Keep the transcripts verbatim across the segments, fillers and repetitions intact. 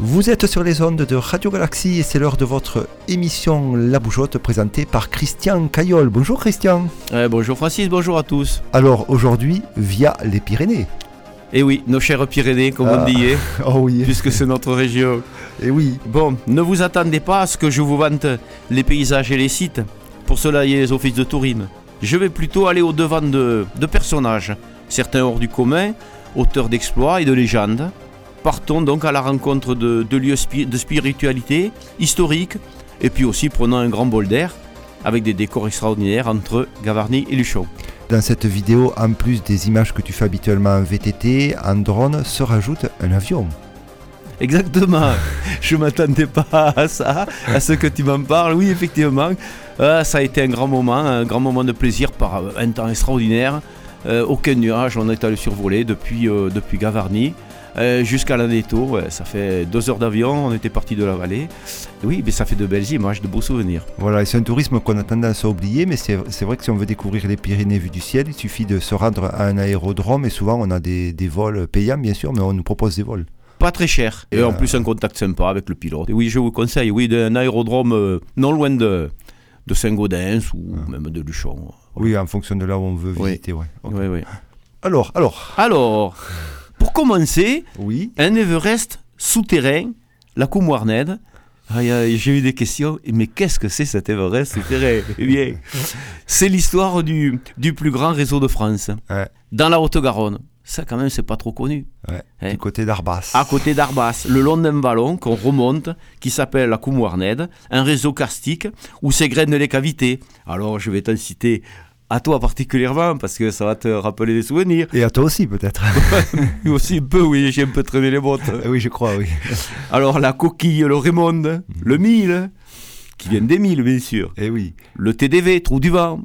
Vous êtes sur les ondes de Radio Galaxie et c'est l'heure de votre émission La Bougeotte présentée par Christian Caillol. Bonjour Christian. Euh, bonjour Francis, bonjour à tous. Alors aujourd'hui, via les Pyrénées. Eh oui, nos chers Pyrénées, comme ah. on dit, oh oui. puisque c'est notre région. Eh oui. Bon, ne vous attendez pas à ce que je vous vante les paysages et les sites. Pour cela, il y a les offices de tourisme. Je vais plutôt aller au-devant de, de personnages, certains hors du commun, auteurs d'exploits et de légendes. Partons donc à la rencontre de, de lieux spi- de spiritualité, historiques, et puis aussi prenons un grand bol d'air, avec des décors extraordinaires entre Gavarnie et Luchon. Dans cette vidéo, en plus des images que tu fais habituellement en V T T, en drone, se rajoute un avion. Exactement, je ne m'attendais pas à ça, à ce que tu m'en parles. Oui, effectivement, euh, ça a été un grand moment, un grand moment de plaisir par un temps extraordinaire. Euh, aucun nuage, on est allé survoler depuis, euh, depuis Gavarnie. Euh, jusqu'à l'Aneto, ouais, ça fait deux heures d'avion, on était parti de la vallée. Et oui, mais ça fait de belles images, de beaux souvenirs. Voilà, et c'est un tourisme qu'on a tendance à oublier, mais c'est, c'est vrai que si on veut découvrir les Pyrénées vues du ciel, il suffit de se rendre à un aérodrome et souvent on a des, des vols payants bien sûr, mais on nous propose des vols. Pas très cher, et euh... en plus un contact sympa avec le pilote. Et oui, je vous conseille, oui, d'un aérodrome euh, non loin de, de Saint-Gaudens ou ah. même de Luchon. Voilà. Oui, en fonction de là où on veut oui. visiter, ouais. Okay. Oui, oui. Alors, alors. Alors. Pour commencer, oui. un Everest souterrain, la Coumouarnède. Ah, j'ai eu des questions, mais qu'est-ce que c'est cet Everest souterrain? Eh bien, c'est l'histoire du, du plus grand réseau de France, ouais. dans la Haute-Garonne. Ça, quand même, c'est pas trop connu. Ouais, hein? Du côté d'Arbas. À côté d'Arbas, le long d'un vallon qu'on remonte, qui s'appelle la Coumouarnède, un réseau karstique où s'égrènent les cavités. Alors, je vais t'en citer à toi particulièrement, parce que ça va te rappeler des souvenirs. Et à toi aussi, peut-être. Aussi un peu, oui, j'ai un peu traîné les bottes. Oui, je crois, oui. Alors, la coquille, le Raymonde, mmh. le mille, qui vient des milles, bien sûr. Et oui. Le T D V, Trou du Vent,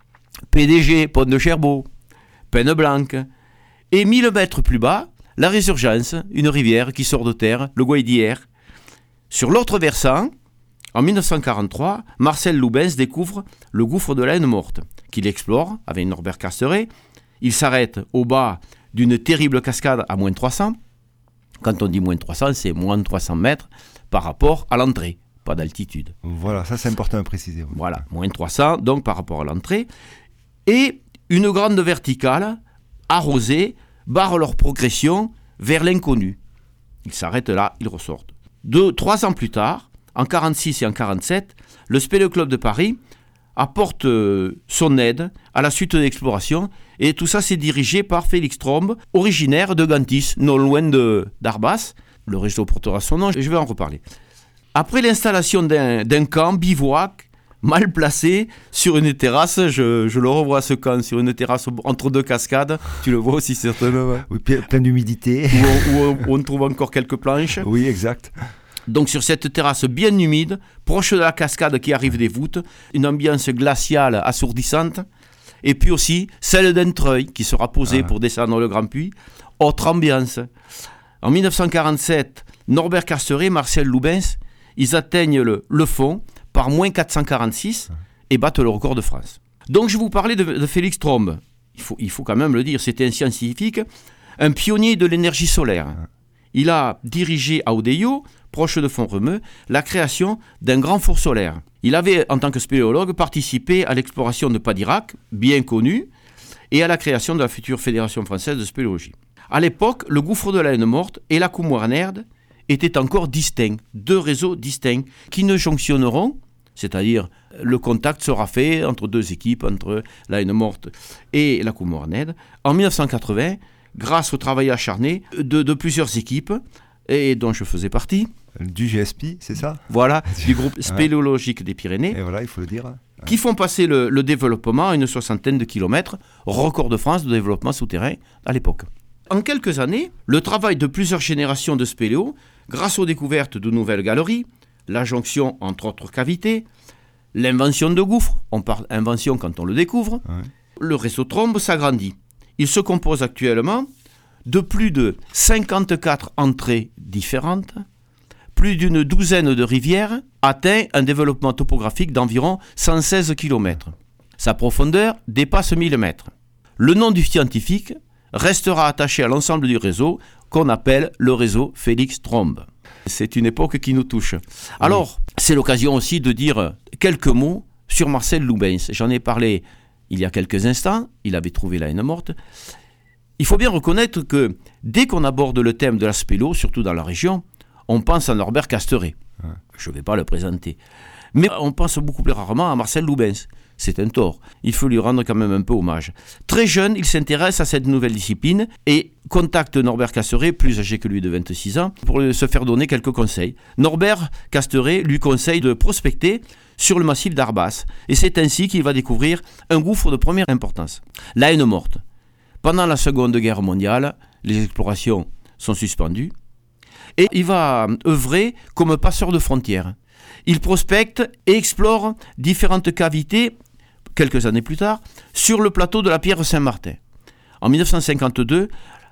P D G, Pont de Cherbourg, Peine Blanque. Et mille mètres plus bas, la Résurgence, une rivière qui sort de terre, le Guaydière. Sur l'autre versant, en dix-neuf cent quarante-trois, Marcel Loubens découvre le gouffre de la Haine Morte, qu'il explore avec Norbert Casteret. Il s'arrête au bas d'une terrible cascade à moins trois cents. Quand on dit moins trois cents, c'est moins de trois cents mètres par rapport à l'entrée, pas d'altitude. Voilà, ça c'est important à préciser. Oui. Voilà, moins trois cents, donc par rapport à l'entrée. Et une grande verticale, arrosée, barre leur progression vers l'inconnu. Ils s'arrêtent là, ils ressortent. Deux, trois ans plus tard, en quarante-six et en quarante-sept, le Spéléo Club de Paris apporte euh, son aide à la suite de l'exploration, et tout ça c'est dirigé par Félix Trombe, originaire de Gantis, non loin de, d'Arbas. Le réseau portera son nom, et je vais en reparler. Après l'installation d'un, d'un camp bivouac mal placé sur une terrasse, je, je le revois ce camp sur une terrasse entre deux cascades, tu le vois aussi certainement. Oui, plein d'humidité. Où on, où on, on trouve encore quelques planches. Oui, exact. Donc sur cette terrasse bien humide, proche de la cascade qui arrive des voûtes, une ambiance glaciale assourdissante, et puis aussi celle d'un treuil qui sera posé ah. pour descendre le Grand Puy. Autre ambiance. En dix-neuf cent quarante-sept, Norbert Casteret, Marcel Loubens, ils atteignent le, le fond par moins quatre cent quarante-six et battent le record de France. Donc je vous parlais de, de Félix Trombe. Il faut, il faut quand même le dire, c'était un scientifique, un pionnier de l'énergie solaire. Il a dirigé à Odeillo, proche de Font-Romeu, la création d'un grand four solaire. Il avait, en tant que spéléologue, participé à l'exploration de Padirac, bien connu, et à la création de la future Fédération française de spéléologie. À l'époque, le gouffre de la Haine Morte et la Coumouarnède étaient encore distincts, deux réseaux distincts, qui ne jonctionneront, c'est-à-dire le contact sera fait entre deux équipes, entre la Haine Morte et la Coumouarnède, en dix-neuf cent quatre-vingts, grâce au travail acharné de, de plusieurs équipes, et dont je faisais partie. Du G S P, c'est ça? Voilà, du groupe spéléologique des Pyrénées. Et voilà, il faut le dire. Ouais. Qui font passer le, le développement à une soixantaine de kilomètres, record de France de développement souterrain à l'époque. En quelques années, le travail de plusieurs générations de spéléos, grâce aux découvertes de nouvelles galeries, la jonction entre autres cavités, l'invention de gouffres, on parle invention quand on le découvre, ouais. Le réseau Trombe s'agrandit. Il se compose actuellement de plus de cinquante-quatre entrées différentes, plus d'une douzaine de rivières, atteint un développement topographique d'environ cent seize kilomètres. Sa profondeur dépasse mille mètres. Le nom du scientifique restera attaché à l'ensemble du réseau qu'on appelle le réseau Félix Trombe. C'est une époque qui nous touche. Alors, oui. C'est l'occasion aussi de dire quelques mots sur Marcel Loubens. J'en ai parlé il y a quelques instants, il avait trouvé la haine morte. Il faut bien reconnaître que dès qu'on aborde le thème de la spélo, surtout dans la région, on pense à Norbert Casteret. Ouais. Je ne vais pas le présenter. Mais on pense beaucoup plus rarement à Marcel Loubens. C'est un tort. Il faut lui rendre quand même un peu hommage. Très jeune, il s'intéresse à cette nouvelle discipline et contacte Norbert Casteret, plus âgé que lui de vingt-six ans, pour se faire donner quelques conseils. Norbert Casteret lui conseille de prospecter sur le massif d'Arbas. Et c'est ainsi qu'il va découvrir un gouffre de première importance, la haine morte. Pendant la Seconde Guerre mondiale, les explorations sont suspendues et il va œuvrer comme passeur de frontières. Il prospecte et explore différentes cavités, quelques années plus tard, sur le plateau de la Pierre Saint-Martin. En dix-neuf cent cinquante-deux,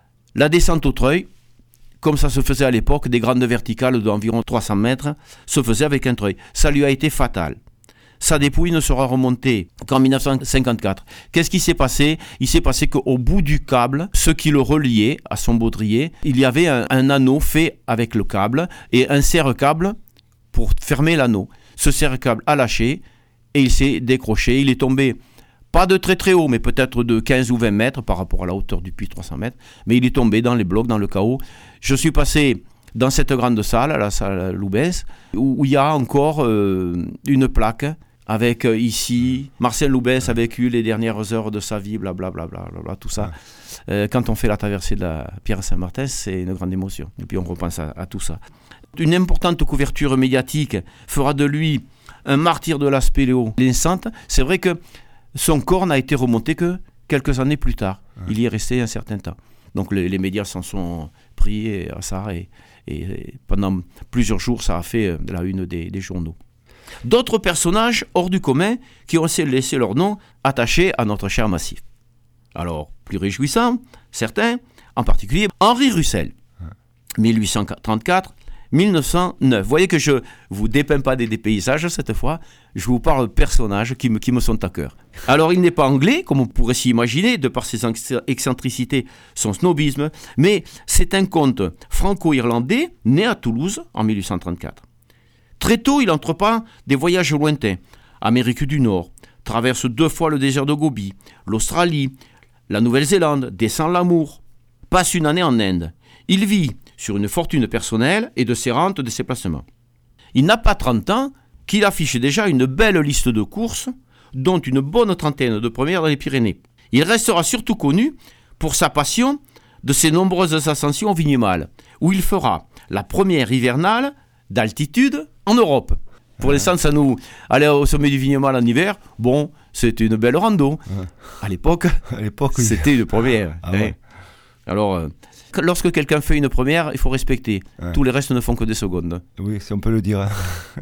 la descente au treuil, comme ça se faisait à l'époque, des grandes verticales d'environ trois cents mètres, se faisait avec un treuil. Ça lui a été fatal. Sa dépouille ne sera remontée qu'en dix-neuf cent cinquante-quatre. Qu'est-ce qui s'est passé ? Il s'est passé qu'au bout du câble, ce qui le reliait à son baudrier, il y avait un, un anneau fait avec le câble et un serre-câble pour fermer l'anneau. Ce serre-câble a lâché et il s'est décroché. Il est tombé, pas de très très haut, mais peut-être de quinze ou vingt mètres par rapport à la hauteur du puits, trois cents mètres. Mais il est tombé dans les blocs, dans le chaos. Je suis passé dans cette grande salle, la salle Loubens, où, où il y a encore euh, une plaque avec euh, ici, Marcel Loubens a vécu les dernières heures de sa vie, blablabla, bla, bla, bla, bla, tout ça. Euh, quand on fait la traversée de la Pierre Saint-Martin, c'est une grande émotion. Et puis on repense à, à tout ça. Une importante couverture médiatique fera de lui un martyr de la spéléo naissante. C'est vrai que son corps n'a été remonté que quelques années plus tard. Il y est resté un certain temps. Donc les, les médias s'en sont pris à ça et, et, et pendant plusieurs jours, ça a fait la une des, des journaux. D'autres personnages hors du commun qui ont laissé leur nom attaché à notre cher massif. Alors, plus réjouissants, certains, en particulier Henri Russell, mille huit cent trente-quatre à mille neuf cent neuf. Vous voyez que je ne vous dépeins pas des, des paysages cette fois, je vous parle de personnages qui me, qui me sont à cœur. Alors, il n'est pas anglais, comme on pourrait s'y imaginer, de par ses excentricités, son snobisme, mais c'est un comte franco-irlandais, né à Toulouse en mille huit cent trente-quatre. Très tôt, il entreprend des voyages lointains. Amérique du Nord, traverse deux fois le désert de Gobi, l'Australie, la Nouvelle-Zélande, descend l'Amour, passe une année en Inde. Il vit sur une fortune personnelle et de ses rentes de ses placements. Il n'a pas trente ans qu'il affiche déjà une belle liste de courses, dont une bonne trentaine de premières dans les Pyrénées. Il restera surtout connu pour sa passion de ses nombreuses ascensions au Vignemale, où il fera la première hivernale d'altitude en Europe. Pour l'instant, ça nous... Aller au sommet du Vignemale en hiver, bon, c'était une belle rando. Ouais. À l'époque, à l'époque oui. C'était une première. Ah ouais. Alors, euh, lorsque quelqu'un fait une première, il faut respecter. Ouais. Tous les restes ne font que des secondes. Oui, si on peut le dire.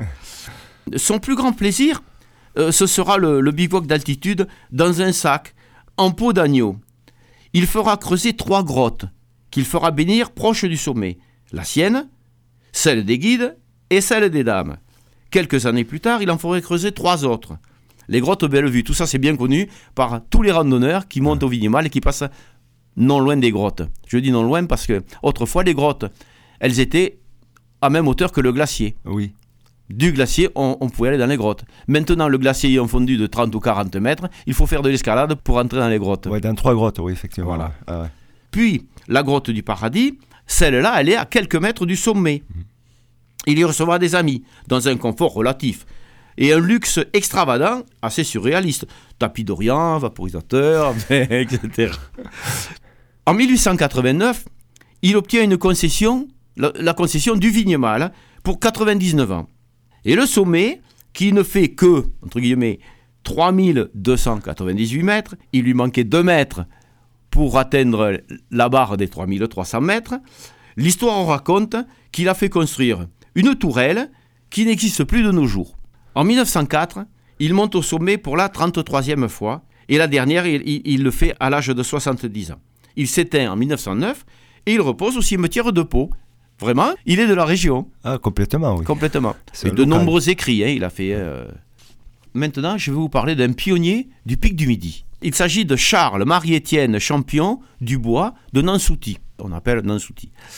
Son plus grand plaisir, euh, ce sera le, le bivouac d'altitude dans un sac, en peau d'agneau. Il fera creuser trois grottes qu'il fera bénir proche du sommet. La sienne, celle des guides et celle des dames. Quelques années plus tard, il en ferait creuser trois autres. Les grottes Bellevue, tout ça c'est bien connu par tous les randonneurs qui montent au Vignemale et qui passent non loin des grottes. Je dis non loin parce que autrefois les grottes, elles étaient à même hauteur que le glacier. Oui. Du glacier, on, on pouvait aller dans les grottes. Maintenant, le glacier ayant fondu de trente ou quarante mètres, il faut faire de l'escalade pour entrer dans les grottes. Oui, dans trois grottes, oui, effectivement. Voilà. Ah ouais. Puis, la grotte du Paradis, celle-là, elle est à quelques mètres du sommet. Mmh. Il y recevra des amis, dans un confort relatif, et un luxe extravagant, assez surréaliste. Tapis d'Orient, vaporisateur, et cetera. En mille huit cent quatre-vingt-neuf, il obtient une concession, la, la concession du Vignemale, pour quatre-vingt-dix-neuf ans. Et le sommet, qui ne fait que, entre guillemets, trois mille deux cent quatre-vingt-dix-huit mètres, il lui manquait deux mètres pour atteindre la barre des trois mille trois cents mètres, l'histoire raconte qu'il a fait construire une tourelle qui n'existe plus de nos jours. En mille neuf cent quatre, il monte au sommet pour la trente-troisième fois, et la dernière, il, il, il le fait à l'âge de soixante-dix ans. Il s'éteint en mille neuf cent neuf, et il repose au cimetière de Pau. Vraiment, il est de la région. Ah, complètement, oui. Complètement. Et de nombreux écrits, hein, il a fait... Euh... Maintenant, je vais vous parler d'un pionnier du Pic du Midi. Il s'agit de Charles Marie-Étienne Champion du Bois de Nansouty. On appelle Nansouty.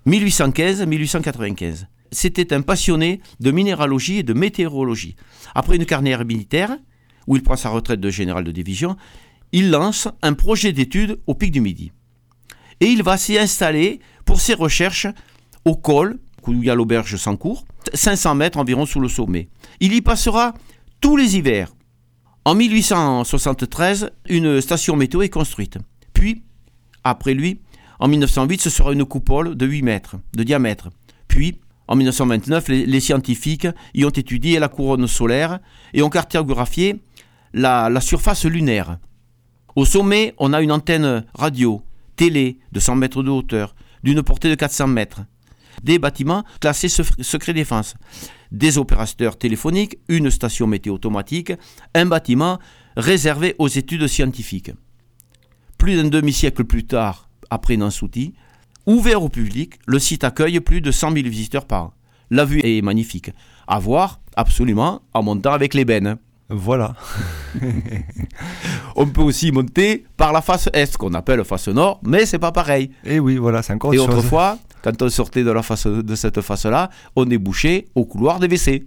mille huit cent quinze à mille huit cent quatre-vingt-quinze. C'était un passionné de minéralogie et de météorologie. Après une carrière militaire, où il prend sa retraite de général de division, il lance un projet d'études au Pic du Midi. Et il va s'y installer pour ses recherches au col, où il y a l'auberge Sancourt, cinq cents mètres environ sous le sommet. Il y passera tous les hivers. En mille huit cent soixante-treize, une station météo est construite. Puis, après lui, en mille neuf cent huit, ce sera une coupole de huit mètres de diamètre. Puis, en mille neuf cent vingt-neuf, les, les scientifiques y ont étudié la couronne solaire et ont cartographié la, la surface lunaire. Au sommet, on a une antenne radio, télé de cent mètres de hauteur, d'une portée de quatre cents mètres. Des bâtiments classés secret défense, des opérateurs téléphoniques, une station météo automatique, un bâtiment réservé aux études scientifiques. Plus d'un demi-siècle plus tard, après Nansouty, ouvert au public, le site accueille plus de cent mille visiteurs par an. La vue est magnifique. À voir, absolument, en montant avec l'ébène. Voilà. On peut aussi monter par la face est, qu'on appelle face nord, mais c'est pas pareil. Et oui, voilà, c'est encore Et autre chose. autrefois, quand on sortait de, la face, de cette face-là, on débouchait au couloir des W C.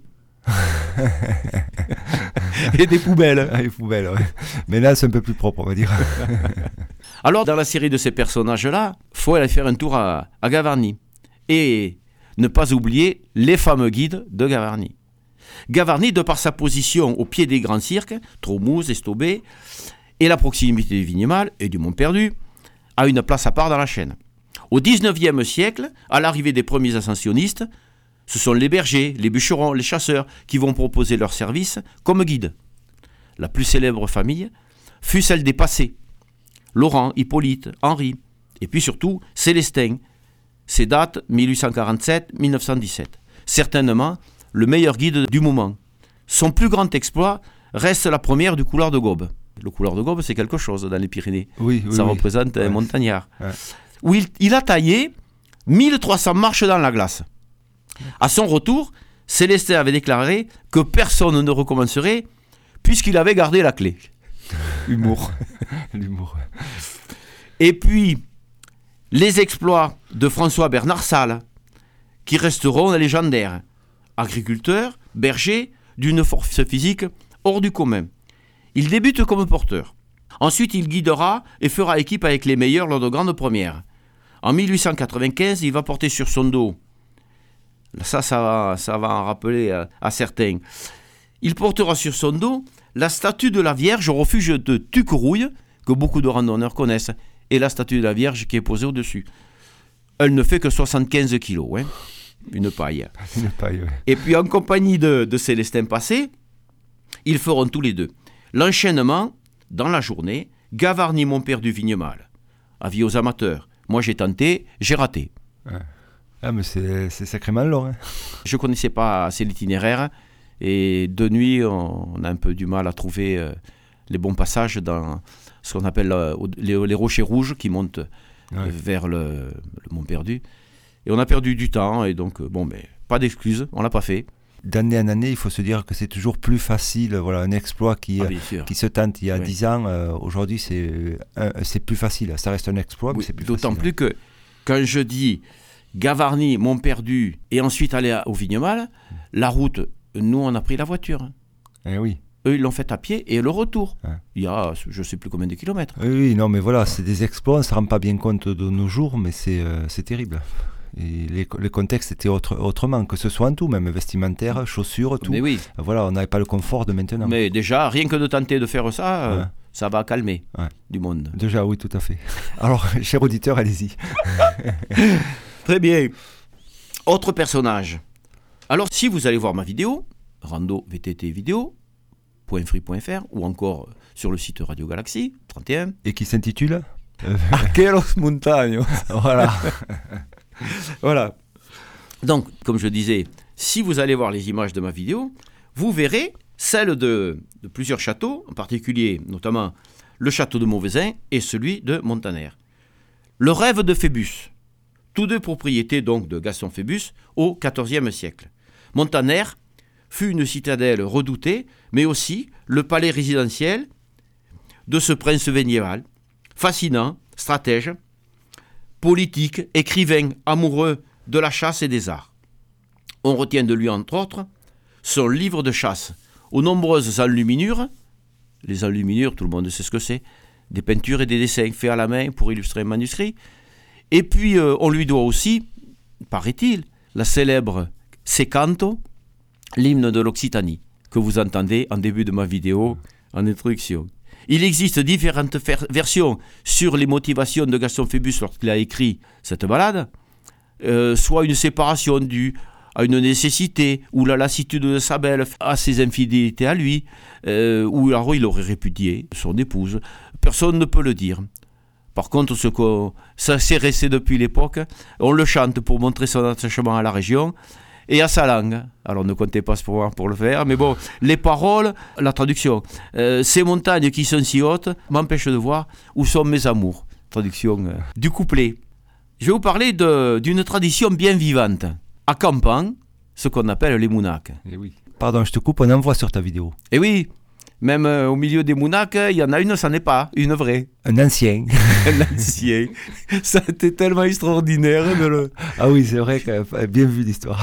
Et des poubelles. Ah, les poubelles, ouais. Mais là, c'est un peu plus propre, on va dire. Alors, dans la série de ces personnages-là, il faut aller faire un tour à, à Gavarnie. Et ne pas oublier les fameux guides de Gavarnie. Gavarnie, de par sa position au pied des grands cirques, Tromouse, Estobé, et la proximité du Vignemale et du Mont-Perdu, a une place à part dans la chaîne. Au dix-neuvième siècle, à l'arrivée des premiers ascensionnistes, ce sont les bergers, les bûcherons, les chasseurs qui vont proposer leurs services comme guides. La plus célèbre famille fut celle des Passés. Laurent, Hippolyte, Henri, et puis surtout Célestin. Ces dates mille huit cent quarante-sept à mille neuf cent dix-sept. Certainement le meilleur guide du moment. Son plus grand exploit reste la première du couloir de Gobes. Le couloir de Gobes, c'est quelque chose dans les Pyrénées. Oui, oui, Ça oui. représente un Ouais. montagnard. Ouais. Où il, il a taillé mille trois cents marches dans la glace. À son retour, Célestin avait déclaré que personne ne recommencerait puisqu'il avait gardé la clé. Humour. L'humour. Et puis, les exploits de François Bernard Salles, qui resteront légendaires. Agriculteur, berger, d'une force physique hors du commun. Il débute comme porteur. Ensuite, il guidera et fera équipe avec les meilleurs lors de grandes premières. En mille huit cent quatre-vingt-quinze, il va porter sur son dos, ça, ça va, ça va en rappeler à, à certains, il portera sur son dos la statue de la Vierge au refuge de Tuquerouille, que beaucoup de randonneurs connaissent, et la statue de la Vierge qui est posée au-dessus. Elle ne fait que soixante-quinze kilos, hein, une paille. Une paille, ouais. Et puis en compagnie de, de Célestin Passé, ils feront tous les deux l'enchaînement dans la journée Gavarnie-Mont-Perdu-Vignemale. Avis aux amateurs. Moi j'ai tenté, j'ai raté. Ouais. Ah, mais c'est, c'est sacrément long. Hein. Je ne connaissais pas assez l'itinéraire et de nuit, on, on a un peu du mal à trouver euh, les bons passages dans ce qu'on appelle euh, les, les rochers rouges qui montent Ouais. euh, vers le, le Mont-Perdu. Et on a perdu du temps et donc, euh, bon, mais pas d'excuses, on ne l'a pas fait. D'année en année, il faut se dire que c'est toujours plus facile. Voilà, un exploit qui, Ah, bien sûr. qui se tente il y a Oui. dix ans, euh, aujourd'hui, c'est, euh, c'est plus facile. Ça reste un exploit, mais Oui, c'est plus d'autant facile. plus que quand je dis Gavarnie, Mont-Perdu et ensuite aller à- au Vignemale, la route, nous on a pris la voiture. Eh oui. Eux ils l'ont fait à pied et le retour. Ouais. Il y a je ne sais plus combien de kilomètres. Oui, oui, non, mais voilà, c'est des exploits, on ne se rend pas bien compte de nos jours, mais c'est, euh, c'est terrible. Et les, les contextes étaient autre, autrement, que ce soit en tout, même vestimentaire, chaussures, tout. Mais oui, Voilà, on n'avait pas le confort de maintenant. mais déjà rien que de tenter de faire ça, euh, Ouais. ça va calmer Ouais. du monde. Déjà, oui, tout à fait. Alors, cher auditeur, allez-y. Très bien. Autre personnage. Alors si vous allez voir ma vidéo, rando V T T vidéo point free point f r ou encore sur le site Radio Galaxy trente et un. Et qui s'intitule euh, Aquelos Montaños. Voilà. Voilà. Donc, comme je disais, si vous allez voir les images de ma vidéo, vous verrez celles de, de plusieurs châteaux, en particulier notamment le château de Mauvezin et celui de Montaner. Le rêve de Phébus, tous deux propriétés donc de Gaston Phébus au quatorzième siècle. Montaner fut une citadelle redoutée, mais aussi le palais résidentiel de ce prince véniéval, fascinant, stratège, politique, écrivain, amoureux de la chasse et des arts. On retient de lui, entre autres, son livre de chasse, aux nombreuses enluminures. Les enluminures, tout le monde sait ce que c'est, des peintures et des dessins faits à la main pour illustrer un manuscrit. Et puis, euh, on lui doit aussi, paraît-il, la célèbre Secanto, l'hymne de l'Occitanie, que vous entendez en début de ma vidéo, en introduction. Il existe différentes fer- versions sur les motivations de Gaston Phébus lorsqu'il a écrit cette ballade, euh, soit une séparation due à une nécessité, ou la lassitude de sa belle à ses infidélités à lui, euh, ou alors il aurait répudié son épouse. Personne ne peut le dire. Par contre, ce qu'on, ça s'est resté depuis l'époque, on le chante pour montrer son attachement à la région et à sa langue. Alors ne comptez pas pour moi pour le faire, mais bon, les paroles, la traduction. Euh, ces montagnes qui sont si hautes m'empêchent de voir où sont mes amours. Traduction euh, du couplet. Je vais vous parler de, d'une tradition bien vivante. À Campan, ce qu'on appelle les mounaks. Et oui. Pardon, je te coupe, on en voit sur ta vidéo. Et oui, même euh, au milieu des mounaks, il y en a une, ça n'est pas, une vraie. Un ancien. Un ancien. Ça a été tellement extraordinaire de le... Ah oui, c'est vrai que bien vu l'histoire.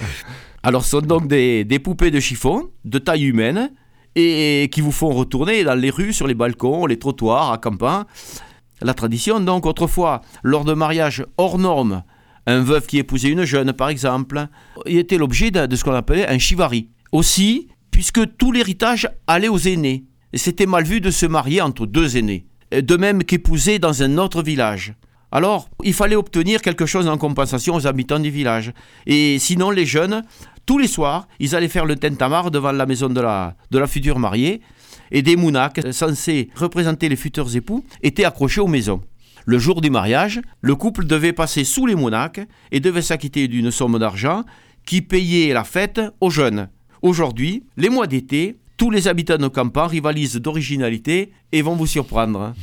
Alors, ce sont donc des, des poupées de chiffon, de taille humaine, et qui vous font retourner dans les rues, sur les balcons, les trottoirs, à Campan. La tradition, donc, autrefois, lors de mariages hors normes, un veuf qui épousait une jeune, par exemple, il était l'objet de, de ce qu'on appelait un chivari. Aussi, puisque tout l'héritage allait aux aînés. Et c'était mal vu de se marier entre deux aînés, de même qu'épouser dans un autre village. Alors, il fallait obtenir quelque chose en compensation aux habitants du village. Et sinon, les jeunes, tous les soirs, ils allaient faire le tintamarre devant la maison de la, de la future mariée, et des mounaks, censés représenter les futurs époux, étaient accrochés aux maisons. Le jour du mariage, le couple devait passer sous les mounaks et devait s'acquitter d'une somme d'argent qui payait la fête aux jeunes. Aujourd'hui, les mois d'été, tous les habitants de Campan rivalisent d'originalité et vont vous surprendre.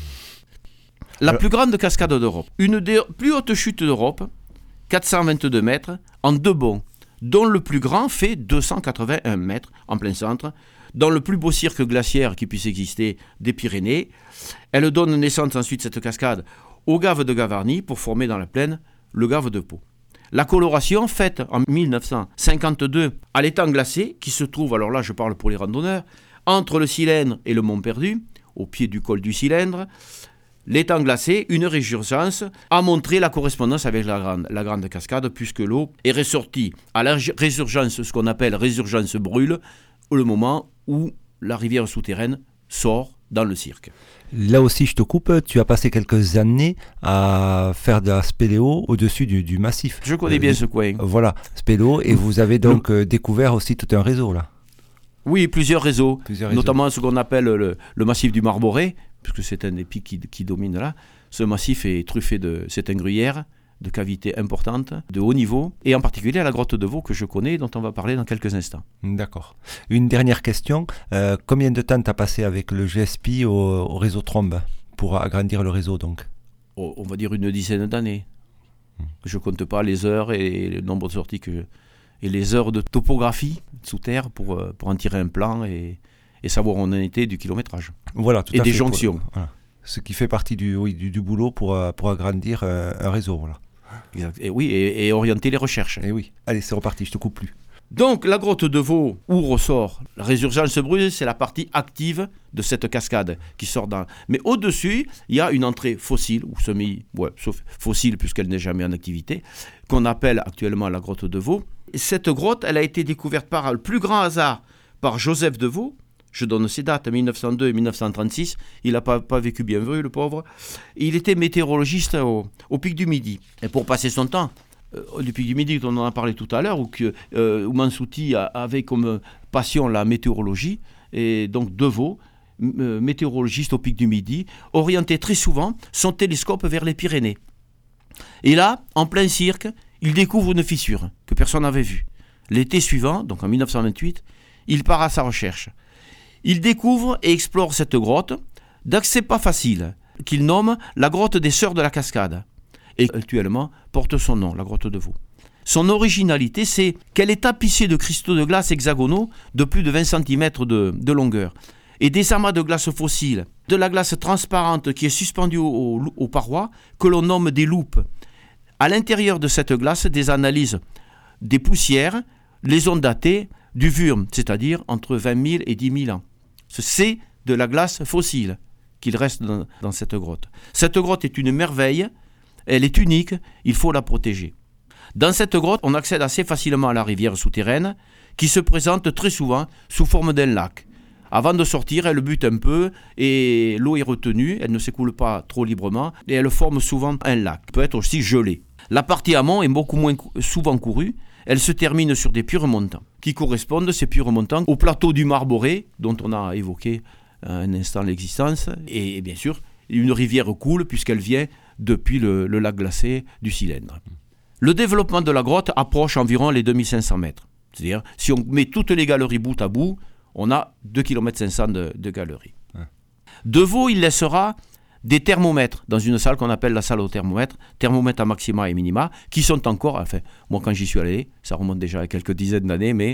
La plus grande cascade d'Europe, une des plus hautes chutes d'Europe, quatre cent vingt-deux mètres, en deux bonds, dont le plus grand fait deux cent quatre-vingt-un mètres en plein centre, dans le plus beau cirque glaciaire qui puisse exister des Pyrénées. Elle donne naissance ensuite, cette cascade, au gave de Gavarnie pour former dans la plaine le gave de Pau. La coloration faite en mille neuf cent cinquante-deux à l'étang glacé, qui se trouve, alors là je parle pour les randonneurs, entre le Cylindre et le Mont Perdu, au pied du col du Cylindre, l'étang glacé, une résurgence, a montré la correspondance avec la grande, la grande cascade, puisque l'eau est ressortie à la résurgence, ce qu'on appelle résurgence brûle, au moment où la rivière souterraine sort dans le cirque. Là aussi, je te coupe, tu as passé quelques années à faire de la spéléo au-dessus du, du massif. Je connais bien euh, ce coin. Voilà, spéléo, et vous avez donc euh, découvert aussi tout un réseau là. Oui, plusieurs réseaux, plusieurs réseaux. Notamment ce qu'on appelle le, le massif du Marboré, puisque c'est un des pics qui, qui domine là. Ce massif est truffé de, c'est un gruyère, de cavités importantes, de haut niveau, et en particulier à la grotte de Vaux que je connais, dont on va parler dans quelques instants. D'accord. Une dernière question. Euh, combien de temps tu as passé avec le G S P au, au réseau Trombe pour agrandir le réseau donc? Oh, on va dire une dizaine d'années. Mmh. Je ne compte pas les heures et le nombre de sorties que je... et les heures de topographie sous terre pour, pour en tirer un plan et, et savoir où on en était du kilométrage. Voilà, tout et à des fait, jonctions. Pour, voilà. Ce qui fait partie du, oui, du, du boulot pour, pour agrandir un, un réseau. Voilà. Exact. Et oui, et, et orienter les recherches. Et oui. Allez, c'est reparti, je te coupe plus. Donc, la grotte de Vaux, où ressort la résurgence brûle, c'est la partie active de cette cascade qui sort dans... Mais au-dessus, il y a une entrée fossile, ou semi... Ouais, sauf fossile, puisqu'elle n'est jamais en activité, qu'on appelle actuellement la grotte de Vaux. Et cette grotte, elle a été découverte par le plus grand hasard par Joseph de Vaux. Je donne ces dates, mille neuf cent deux et mille neuf cent trente-six. Il n'a pas, pas vécu bien vu, le pauvre. Il était météorologiste au, au Pic du Midi. Et pour passer son temps, euh, du Pic du Midi, on en a parlé tout à l'heure, où, que, euh, où Mansouti a, avait comme passion la météorologie, et donc De Vaux, euh, météorologiste au Pic du Midi, orientait très souvent son télescope vers les Pyrénées. Et là, en plein cirque, il découvre une fissure que personne n'avait vue. L'été suivant, donc en mille neuf cent vingt-huit, il part à sa recherche. Il découvre et explore cette grotte d'accès pas facile, qu'il nomme la grotte des Sœurs de la Cascade, et actuellement porte son nom, la grotte de Vaux. Son originalité, c'est qu'elle est tapissée de cristaux de glace hexagonaux de plus de vingt centimètres de, de longueur, et des amas de glace fossile, de la glace transparente qui est suspendue aux, aux parois, que l'on nomme des loupes, À l'intérieur de cette glace, des analyses des poussières les ont datées du Wurm, c'est-à-dire entre vingt mille et dix mille ans. C'est de la glace fossile qu'il reste dans, dans cette grotte. Cette grotte est une merveille, elle est unique, il faut la protéger. Dans cette grotte, on accède assez facilement à la rivière souterraine qui se présente très souvent sous forme d'un lac. Avant de sortir, elle bute un peu et l'eau est retenue, elle ne s'écoule pas trop librement et elle forme souvent un lac, peut être aussi gelé. La partie amont est beaucoup moins souvent courue, elle se termine sur des puits remontants qui correspondent, ces puits remontants, au plateau du Marboré dont on a évoqué un instant l'existence et, et bien sûr, une rivière coule puisqu'elle vient depuis le, le lac glacé du Cylindre. Le développement de la grotte approche environ les deux mille cinq cents mètres. C'est-à-dire, si on met toutes les galeries bout à bout, on a deux virgule cinq kilomètres de, de galeries. Ouais. Devaux, il laissera des thermomètres dans une salle qu'on appelle la salle au thermomètre, thermomètres à maxima et minima, qui sont encore, enfin, moi quand j'y suis allé, ça remonte déjà à quelques dizaines d'années, mais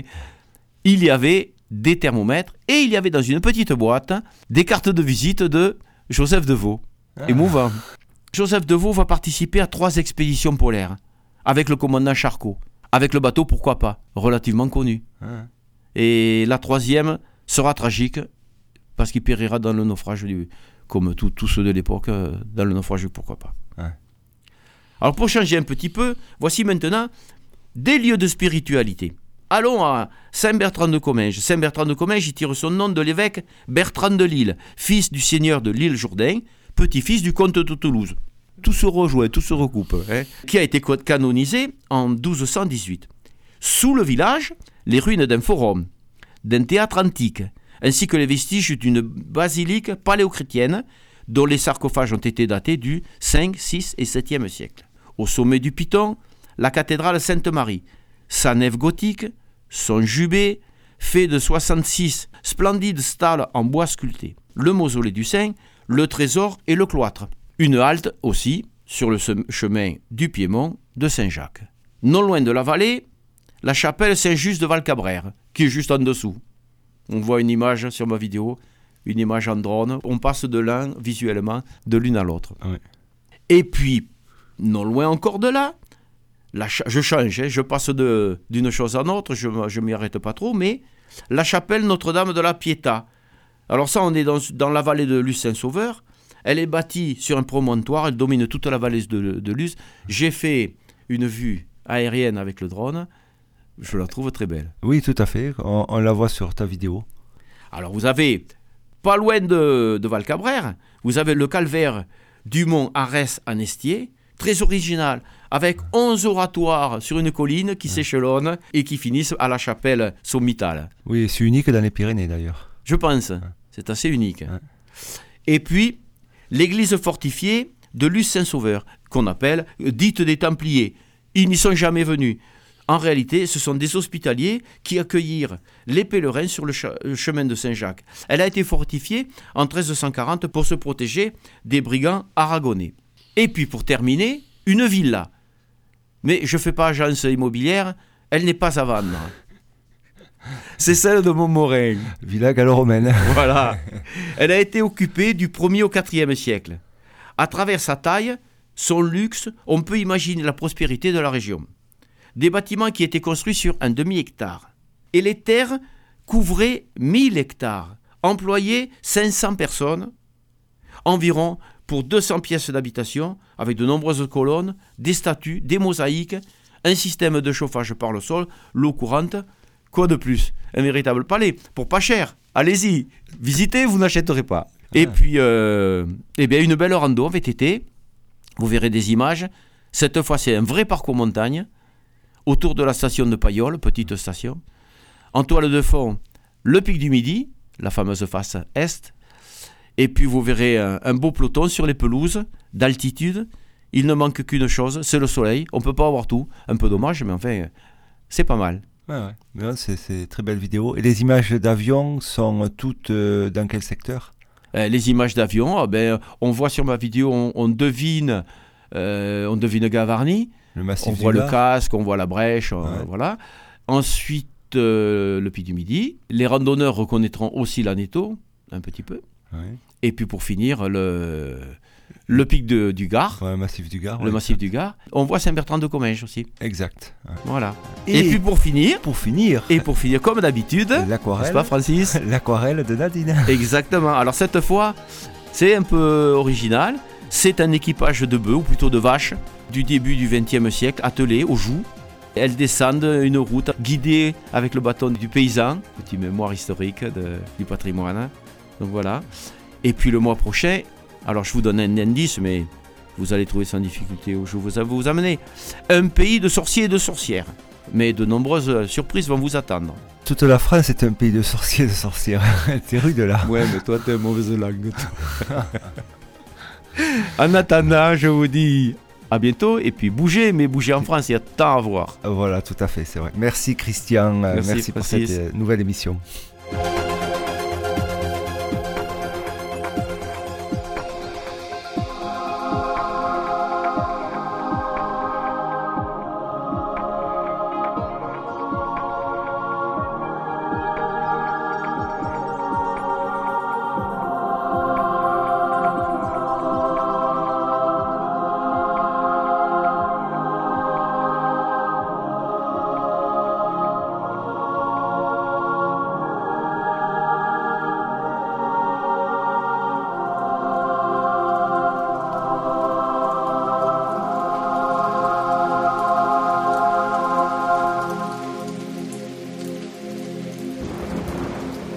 il y avait des thermomètres et il y avait dans une petite boîte des cartes de visite de Joseph Devaux. Ah. Émouvant. Joseph Devaux va participer à trois expéditions polaires avec le commandant Charcot, avec le bateau Pourquoi pas, relativement connu. Ah. Et la troisième sera tragique parce qu'il périra dans le naufrage, du, comme tous ceux de l'époque, dans le naufrage du Pourquoi pas. Ah. Alors pour changer un petit peu, voici maintenant des lieux de spiritualité. Allons à Saint-Bertrand de Comminges. Saint-Bertrand de Comminges, il tire son nom de l'évêque Bertrand de Lille, fils du seigneur de l'Île-Jourdain, petit-fils du comte de Toulouse. Tout se rejoint, tout se recoupe, hein, qui a été canonisé en douze cent dix-huit. Sous le village, les ruines d'un forum, d'un théâtre antique, ainsi que les vestiges d'une basilique paléochrétienne dont les sarcophages ont été datés du cinquième, sixième et septième siècle. Au sommet du Piton, la cathédrale Sainte-Marie, sa nef gothique, son jubé, fait de soixante-six splendides stalles en bois sculpté, le mausolée du Saint, le trésor et le cloître. Une halte aussi sur le chemin du Piémont de Saint-Jacques. Non loin de la vallée, la chapelle Saint-Just de Valcabrère, qui est juste en dessous. On voit une image sur ma vidéo, une image en drone. On passe de l'un, visuellement, de l'une à l'autre. Ouais. Et puis, non loin encore de là, la cha- je change, hein, je passe de, d'une chose à l'autre, je ne m'y arrête pas trop, mais la chapelle Notre-Dame de la Pietà. Alors ça, on est dans, dans la vallée de Luz-Saint-Sauveur. Elle est bâtie sur un promontoire, elle domine toute la vallée de, de Luz. J'ai fait une vue aérienne avec le drone. Je la trouve très belle. Oui, tout à fait. On, on la voit sur ta vidéo. Alors, vous avez, pas loin de, de Valcabrère, vous avez le calvaire du mont Arès en Estier, très original, avec onze oratoires sur une colline qui ouais. s'échelonnent et qui finissent à la chapelle sommitale. Oui, c'est unique dans les Pyrénées d'ailleurs. Je pense. Ouais. C'est assez unique. Ouais. Et puis, l'église fortifiée de Luz-Saint-Sauveur, qu'on appelle dite des Templiers. Ils n'y sont jamais venus. En réalité, ce sont des hospitaliers qui accueillirent les pèlerins sur le, ch- le chemin de Saint-Jacques. Elle a été fortifiée en treize cent quarante pour se protéger des brigands aragonais. Et puis pour terminer, une villa. Mais je ne fais pas agence immobilière, elle n'est pas à vendre. C'est celle de Montmorin. Villa gallo-romaine. Voilà. Elle a été occupée du premier au quatrième siècle. À travers sa taille, son luxe, on peut imaginer la prospérité de la région. Des bâtiments qui étaient construits sur un demi-hectare. Et les terres couvraient mille hectares, employaient cinq cents personnes, environ pour deux cents pièces d'habitation, avec de nombreuses colonnes, des statues, des mosaïques, un système de chauffage par le sol, l'eau courante. Quoi de plus ? Un véritable palais, pour pas cher. Allez-y, visitez, vous n'achèterez pas. Ah. Et puis, euh, eh bien, une belle rando en V T T. Vous verrez des images. Cette fois, c'est un vrai parcours montagne. Autour de la station de Payolle, petite station. En toile de fond, le pic du Midi, la fameuse face est. Et puis vous verrez un, un beau peloton sur les pelouses, d'altitude. Il ne manque qu'une chose, c'est le soleil. On ne peut pas avoir tout. Un peu dommage, mais enfin, c'est pas mal. Ouais, ouais. Bien, c'est, c'est très belle vidéo. Et les images d'avion sont toutes euh, dans quel secteur ? euh, Les images d'avion, ah ben, on voit sur ma vidéo, on, on devine, euh, on devine Gavarnie. Le massif on voit du le Var. casque, on voit la brèche, ouais. euh, voilà. Ensuite, euh, le Pic du Midi. Les randonneurs reconnaîtront aussi l'Aneto, un petit peu. Ouais. Et puis pour finir, le, le pic de, du Gard, ouais, le massif du Gard. le ouais, massif exact. du Gard. On voit Saint-Bertrand de Comminges aussi. Exact. Ouais. Voilà. Et, Et, puis pour finir, pour finir, et pour finir comme d'habitude, n'est-ce l'aquarelle, pas Francis? l'aquarelle de Nadine. Exactement. Alors cette fois, c'est un peu original. C'est un équipage de bœufs, ou plutôt de vaches, du début du vingtième siècle, attelés aux joues. Elles descendent une route guidée avec le bâton du paysan, petit mémoire historique de- du patrimoine. Donc voilà. Et puis le mois prochain, alors je vous donne un indice, mais vous allez trouver sans difficulté où je vous vous amener. Un pays de sorciers et de sorcières. Mais de nombreuses surprises vont vous attendre. Toute la France est un pays de sorciers et de sorcières. T'es rude là. Ouais, mais toi, t'es mauvaise langue. En attendant, je vous dis à bientôt. Et puis bougez, mais bougez en France, il y a tant à voir. Voilà, tout à fait, c'est vrai. Merci Christian, Merci, merci pour Francis. cette euh, nouvelle émission.